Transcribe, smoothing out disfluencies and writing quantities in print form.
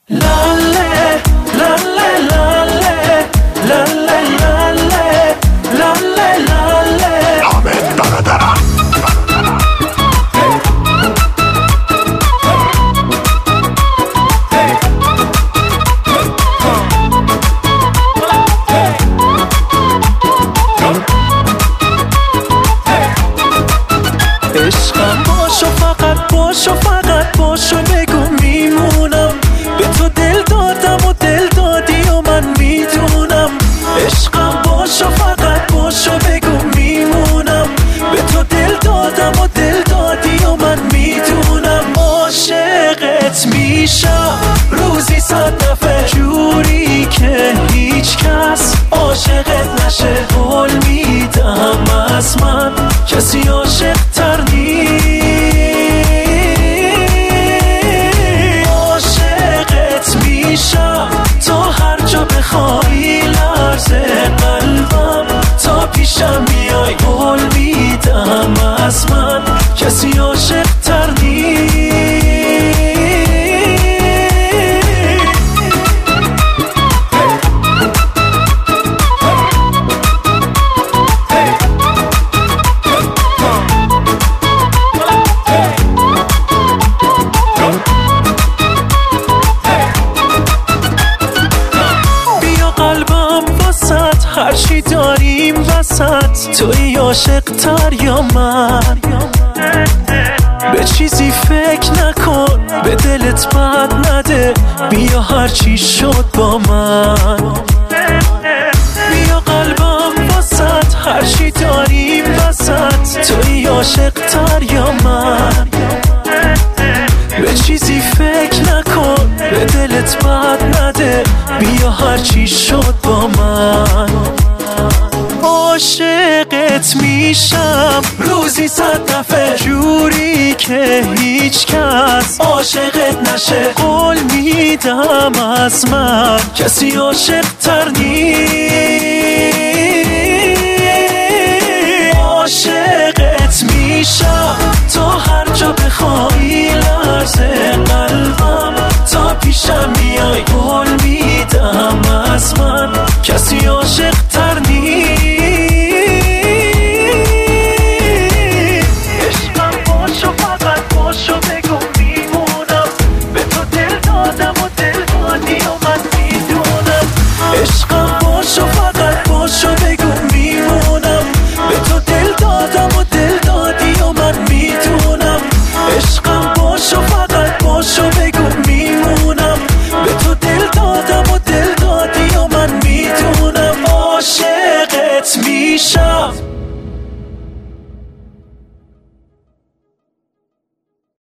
لاله لاله لاله لاله لاله لاله لاله حامد برادرم. عشقم باشو، فقط باشو، فقط باشو، بگو میمونم. به تو دل دادم و دل دادی و من میدونم. عشقم باشو، فقط باشو، بگو میمونم. به تو دل دادم و دل دادی و من میدونم. عاشقت میشم روزی 100 دفعه، جوری که هیچ کس عاشقت نشه. قول میدم از من کسی عاشق تر عاشقت میشم تا هر جا بخوای، لرزه قلبم تا پیشم میای. قول میدم از من کسی عاشق تر هرچی داریم وسط، توی عاشق تر یا من؟ به چیزی فکر نکن، به دلت بد نده، بیا هرچی شد با من. بیا قلبم وسط، هرچی داریم وسط، توی عاشق تر یا من؟ به چیزی فکر نکن، به دلت بد نده، بیا هرچی شد با من. عاشقت میشم روزی 100 دفعه، جوری که هیچ کس عاشقت نشه. قول میدم از من کسی عاشق تر عاشقت میشم تا هر جا بخوای، لرزه قلبم تا پیشم میای. قول میدم از من کسی عاشق تر عشقم باشو، فقط باشو، بگو میمونم. به تو دل دادم و دل دادی و من میدونم. عشقم باشو، فقط باشو، بگو میمونم. به تو دل دادم و دل دادی و من میدونم. عشقم باشو، فقط باشو، بگو میمونم. به تو دل دادم و دل دادی و من میدونم. عاشقت میشم.